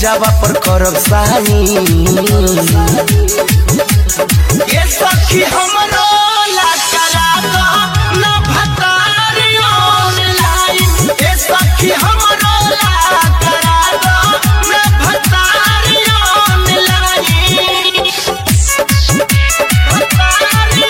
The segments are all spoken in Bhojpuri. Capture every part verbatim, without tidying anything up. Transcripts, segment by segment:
गाजावा पर करब साई ये सखी हमरो ला करा दो ना भतारी ऑनलाइन ये सखी हमरो ला करा दो ना भतारी ऑनलाइन भतारी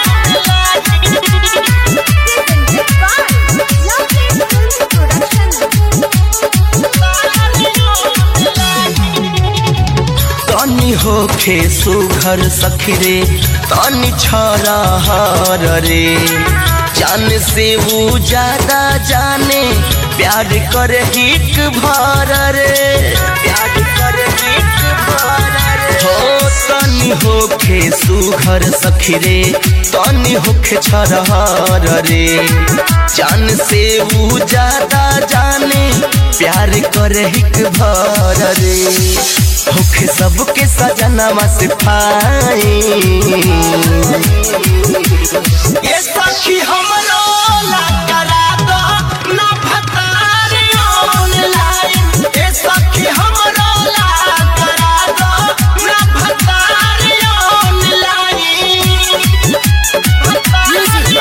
तनी होखे सुघर सखी रे तनी छरा हर रे जान से वो ज्यादा जाने प्यार करे हिक भर रे प्यार करे हिक भर रे हो तनी होखे सुघर सखी रे तनी होखे छरा हर रे जान से वो ज्यादा जाने प्यार करे हिक भर रे होखे सबके सजनवा से पाई ये सखी हमरो ला करा दो ना भतारी ऑनलाइन ये सखी हमरो ला करा दो ना भतारी ऑनलाइन भतारी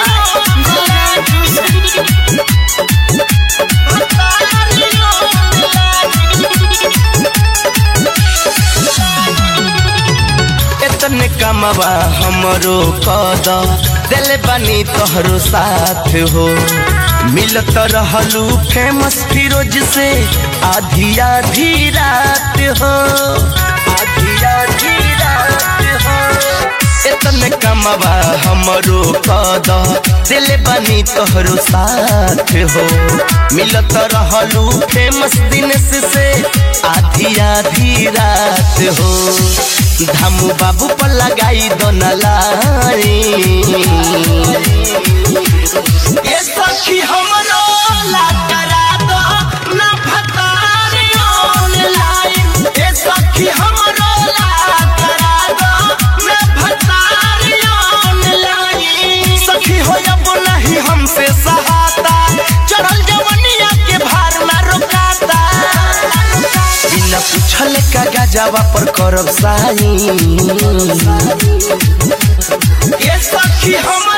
तने कमवा हमरो कद दिल बनी तोहरो साथ हो मिलत रहलू फेमस फिरोज से आधी आधी रात हो आधी आधी रात हो इतने कमवा हमरो कद दिल बनी तोहरो साथ हो मिलत रहलू फेमस दिनेश से आधी आधी रात हो धामू बाबू पर लगाई दो नलारी ये सखी हमरो ला करा दो ना भतारी ऑनलाइन ये सखी हमरो ला करा दो ना भतारी ऑनलाइन सखी हो अब नहीं हमसे सहाता चढ़ल जवनिया के भार ना रोकाता बिना पूछल का गाजावा पर करब साई ये सखी हम